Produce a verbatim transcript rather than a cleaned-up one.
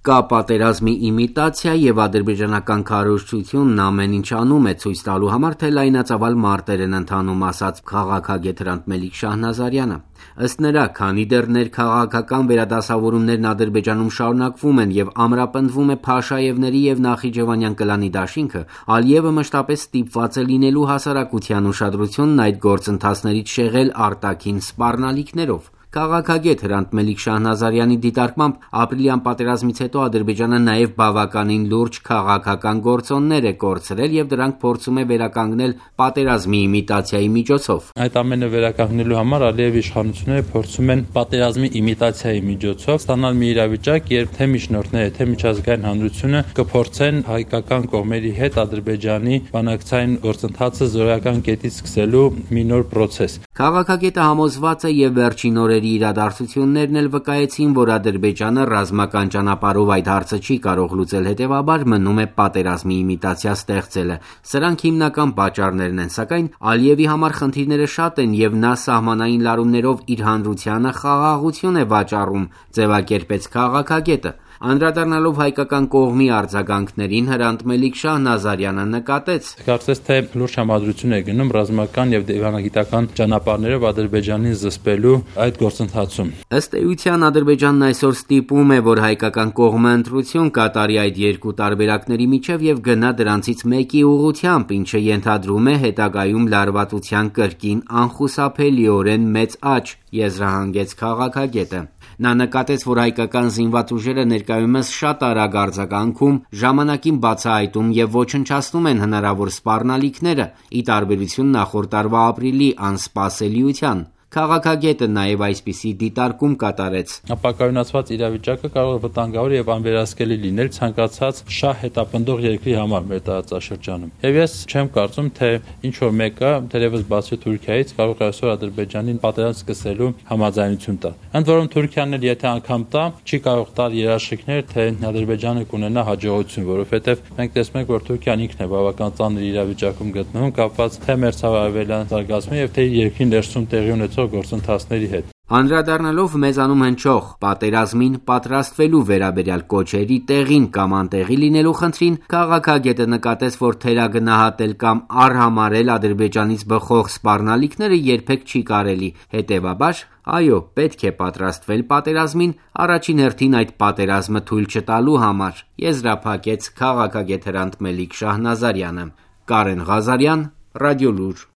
Կա պատերազմի իմիտացիա եւ ադրբեջանական քարոզչությունն ամեն ինչ անում է ցույց տալու համար, թե լայնածավալ մարտեր են ընթանում, ասաց քաղաքագետ Հրանտ Մելիք Շահնազարյանը։ Ըստ նրա, քանի դեռ ներքաղաքական վերադասավորումներն Ադրբեջանում շարունակվում են եւ ամրապնդվում է Փաշաևների եւ Նախիջևանյան կլանի դաշինքը, Ալիևը մշտապես ստիպված է լինելու հասարակության ուշադրությունն այդ գործընթացներից շեղել արտաքին սպառնալիքներով։ Քաղաքագետ Հրանտ Մելիք Շահնազարյանի դիտարկմամբ ապրիլյան պատերազմից հետո Ադրբեջանը նաև բավականին լուրջ քաղաքական գործոններ է կորցրել եւ դրանք փորձում է վերականգնել պատերազմի իմիտացիայի միջոցով։ Այդ ամենը վերականգնելու համար Ալիևի իշխանությունները փորձում են պատերազմի իմիտացիայի միջոցով ստանալ մի իրավիճակ, երբ թե միջնորդները, թե միջազգային հանրությունը կփորձեն հայկական կողմերի հետ Ադրբեջանի բանակցային գործընթացը զորական կետից սկսելու մի նոր process։ Քաղաքագետը համոզված է եւ վերջին օրերի իրադարձություններն էլ վկայեցին, որ Ադրբեջանը ռազմական ճանապարհով այդ հարցը չի կարող լուծել, հետեւաբար մնում է պատերազմի իմիտացիա ստեղծելը։ Սրանք հիմնական պատճառներն են, սակայն Ալիևի համար խնդիրները շատ են եւ նա սահմանային լարումներով իր հանրությանը խաղաղություն է վաճառում, ձևակերպեց քաղաքագետը։ Անդրադառնալով հայկական կողմի արձագանքներին, Հրանտ Մելիք Շահնազարյանը նկատեց. Կարծես թե լուրջ համադրություն է գնում ռազմական եւ դիվանագիտական ճանապարհներով Ադրբեջանին զսպելու այդ գործընթացում։ Ըստ էության Ադրբեջանն այսօր ստիպում է, որ հայկական կողմը ընտրություն կատարի այդ երկու տարբերակների միջև եւ գնա դրանցից մեկի ուղղությամբ, ինչը ենթադրում է հետագայում լարվածության կրկին անխուսափելիորեն մեծ աճ, եզրահանգեց քաղաքագետը։ Նա նկատեց, որ հայկական զինված ուժերը ներկայումս շատ արագ արձագանքում, ժամանակին բացահայտում եւ ոչնչացնում են հնարավոր սպառնալիքները, ի տարբերություն նախորդ տարվա ապրիլի անսպասելիության։ Քաղաքագետը նաև այսպիսի դիտարկում կատարեց. Ապակայունացված իրավիճակը կարող է վտանգավոր եւ անվերահսկելի լինել ցանկացած շահ հետապնդող երկրի համար մեր տարածաշրջանում։ Եվ ես չեմ կարծում, թե ինչ որ մեկը, թերևս բացի Թուրքիայից, կարող է այսօր Ադրբեջանին պատերազմ սկսելու համաձայնություն տալ։ Ընդ որում Թուրքիան էլ եթե անգամ տա, չի կարող տալ երաշխիքներ, թե Ադրբեջանը կունենա հաջողություն, որովհետեւ մենք տեսնում ենք, որ Թուրքիան ինքն է բավական ծանր իրավիճակում գտնվում, կապված թե մերձարևելյան զարգացումի եւ թե երկրի ներսում տեղի ունեցող գործընթացների հետ։ Անդրադառնալով մեզանում հնչող պատերազմին պատրաստվելու վերաբերյալ կոչերի տեղին կամ անտեղի լինելու խնդրին, քաղաքագետը նկատեց, որ թերագնահատել կամ արհամարել Ադրբեջանից բխող սպառնալիքները երբեք չի կարելի, հետևաբար, այո, պետք է պատրաստվել պատերազմին, առաջին հերթին այդ պատերազմը թույլ չտալու համար, եզրափակեց քաղաքագետ Հրանտ Մելիք Շահնազարյանը։ Կարեն Ղազարյան, Ռադիոլուր։